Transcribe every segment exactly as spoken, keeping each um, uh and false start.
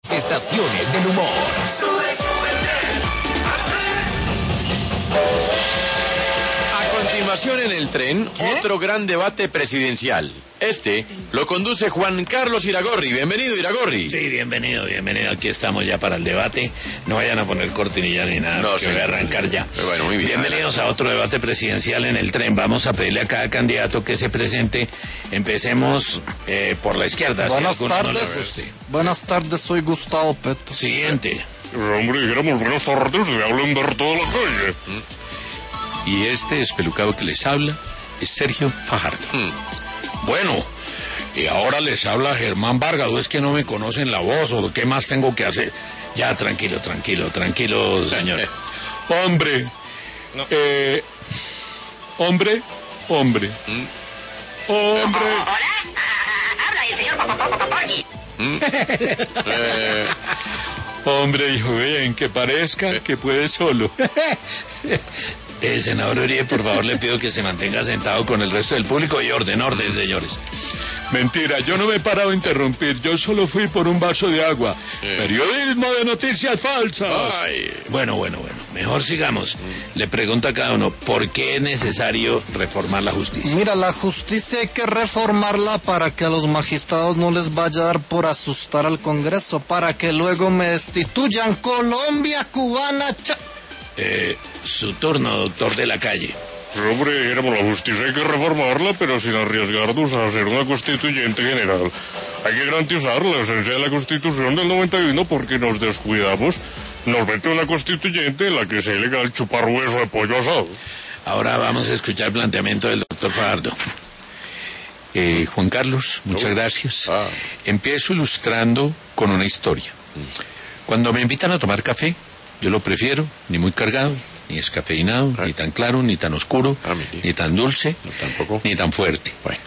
Estaciones del humor. A continuación en el tren, ¿qué? Otro gran debate presidencial. Este lo conduce Juan Carlos Iragorri. Bienvenido, Iragorri. Sí, bienvenido, bienvenido. Aquí estamos ya para el debate. No vayan a poner cortinilla ni nada, no, que sí, voy a arrancar ya. Bueno, muy bien. Bienvenidos a otro debate presidencial en el tren. Vamos a pedirle a cada candidato que se presente. Empecemos eh, por la izquierda. Buenas si tardes. No buenas tardes, soy Gustavo Petro. Siguiente. Pues hombre, dijéramos buenas tardes, le hablo Humberto de la Calle. ¿Mm? Y este espelucado que les habla es Sergio Fajardo. ¿Mm? Bueno, y ahora les habla Germán Vargas. ¿O es que no me conocen la voz o qué más tengo que hacer? Ya, tranquilo, tranquilo, tranquilo, señor. Hombre, no. eh, hombre, hombre, ¿Mm? hombre. Hola, habla el señor Papapapapaponi. ¿Mm? eh, hombre, hijo, bien, que parezca eh. que puede solo. Eh, senador Uribe, por favor, le pido que se mantenga sentado con el resto del público y orden, orden, señores. Mentira, yo no me he parado a interrumpir, yo solo fui por un vaso de agua. Sí. Periodismo de noticias falsas. Ay. Bueno, bueno, bueno, mejor sigamos. Le pregunto a cada uno, ¿por qué es necesario reformar la justicia? Mira, la justicia hay que reformarla para que a los magistrados no les vaya a dar por asustar al Congreso, para que luego me destituyan. Colombia, cubana, cha... Eh, su turno, doctor de la Calle. Sí, hombre, dijéramos, la justicia hay que reformarla, pero sin arriesgarnos a hacer una constituyente general. Hay que garantizar la esencia de la Constitución del noventa y uno porque nos descuidamos. Nos mete una constituyente en la que sea ilegal chupar hueso de pollo asado. Ahora vamos a escuchar el planteamiento del doctor Fajardo. Eh, Juan Carlos, muchas gracias. Ah. Empiezo ilustrando con una historia. Cuando me invitan a tomar café, yo lo prefiero, ni muy cargado, ni descafeinado, Ay. ni tan claro, ni tan oscuro, ah, ni tan dulce, no, tampoco. ni tan fuerte. Bueno.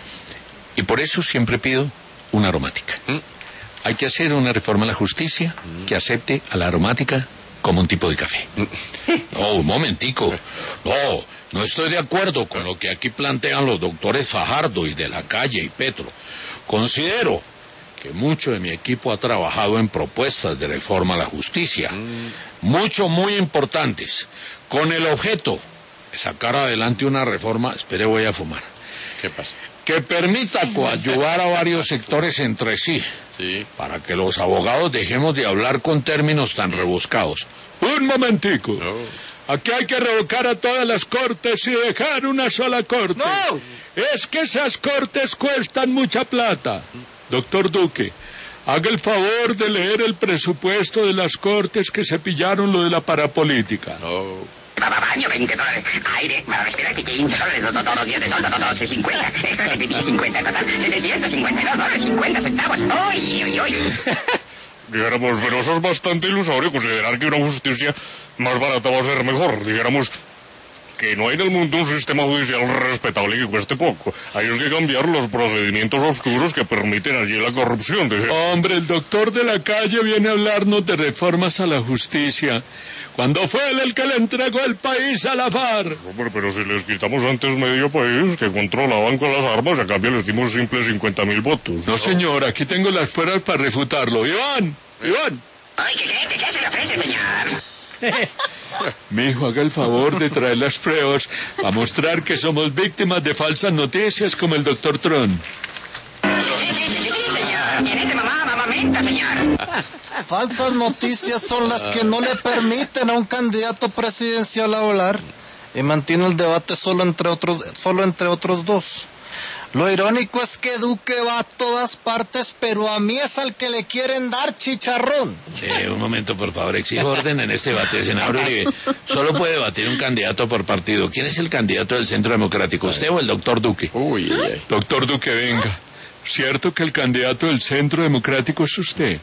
Y por eso siempre pido una aromática. ¿Mm? Hay que hacer una reforma a la justicia ¿Mm? que acepte a la aromática como un tipo de café. ¿Mm? No, un momentico. No, no estoy de acuerdo con lo que aquí plantean los doctores Fajardo y de la Calle y Petro. Considero que mucho de mi equipo ha trabajado en propuestas de reforma a la justicia, mm. mucho, muy importantes, con el objeto de sacar adelante una reforma, espere, voy a fumar, ¿qué pasa? Que permita coadyuvar a varios sectores entre sí, sí, para que los abogados dejemos de hablar con términos tan rebuscados. Un momentico, no. Aquí hay que revocar a todas las cortes y dejar una sola corte. ¡No! Es que esas cortes cuestan mucha plata. Doctor Duque, haga el favor de leer el presupuesto de las cortes que se pillaron lo de la parapolítica. No. Baño, veinte dólares. Aire, para respirar, quince dólares. Todos los días de sol, todos cincuenta. Extra, cincuenta, total. setecientos cincuenta y dos dólares, cincuenta centavos. ¡Uy, uy, uy! Dijéramos, pero eso es bastante ilusorio, considerar que una justicia más barata va a ser mejor. Dijéramos que no hay en el mundo un sistema judicial respetable que cueste poco. Hay que cambiar los procedimientos oscuros que permiten allí la corrupción. Dije. Hombre, el doctor de la Calle viene a hablarnos de reformas a la justicia, cuando fue él el que le entregó el país a la FARC. Hombre, pero si les quitamos antes medio país, que controlaban con las armas, a cambio les dimos simples cincuenta mil votos. No, señor, aquí tengo las pruebas para refutarlo. Iván, ¿Eh? Iván. Ay, ¿qué, qué, qué se le ofrece, señor? Mi hijo, haga el favor de traer las pruebas para mostrar que somos víctimas de falsas noticias como el doctor Tron. Sí, sí, sí, sí, señor. ¿Quién es mamá? Mamamenta, señor. Falsas noticias son las que no le permiten a un candidato presidencial hablar y mantiene el debate solo entre otros, solo entre otros dos. Lo irónico es que Duque va a todas partes, pero a mí es al que le quieren dar chicharrón. Eh, un momento, por favor, exijo orden en este debate, senador Uribe. Solo puede debatir un candidato por partido. ¿Quién es el candidato del Centro Democrático, usted o el doctor Duque? Uy, ay. Doctor Duque, venga. ¿Cierto que el candidato del Centro Democrático es usted?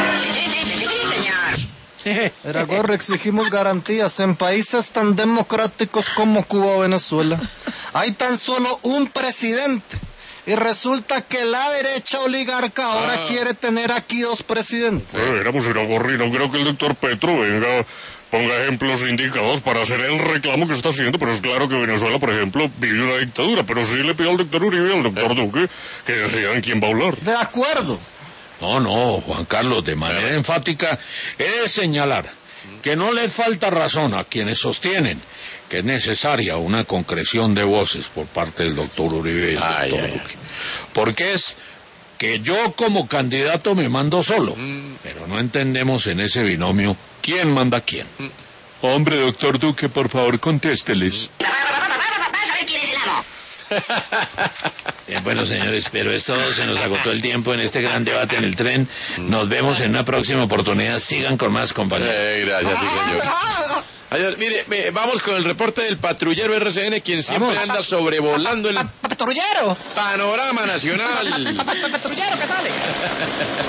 Iragorri, exigimos garantías. En países tan democráticos como Cuba o Venezuela hay tan solo un presidente y resulta que la derecha oligarca ahora ah. quiere tener aquí dos presidentes. Eh, éramos Iragorri, no creo que el doctor Petro venga, ponga ejemplos indicados para hacer el reclamo que está haciendo, pero es claro que Venezuela, por ejemplo, vive una dictadura, pero sí le pido al doctor Uribe y al doctor eh. Duque que decidan quién va a hablar. De acuerdo. No, no, Juan Carlos, de manera enfática, he de señalar que no le falta razón a quienes sostienen que es necesaria una concreción de voces por parte del doctor Uribe y el Ay, doctor ay, Duque. Porque es que yo como candidato me mando solo, Mm. pero no entendemos en ese binomio quién manda a quién. Hombre, doctor Duque, por favor, contésteles. Vas a ver quién es el amo. Eh, bueno, señores, pero esto se nos agotó el tiempo en este gran debate en el tren. Nos vemos en una próxima oportunidad. Sigan con más, compañeros. Eh, gracias, sí, señor. Adiós, mire, me- vamos con el reporte del patrullero R C N, quien siempre Vamos. anda sobrevolando el ¡Patrullero! panorama nacional. ¡Patrullero, que sale!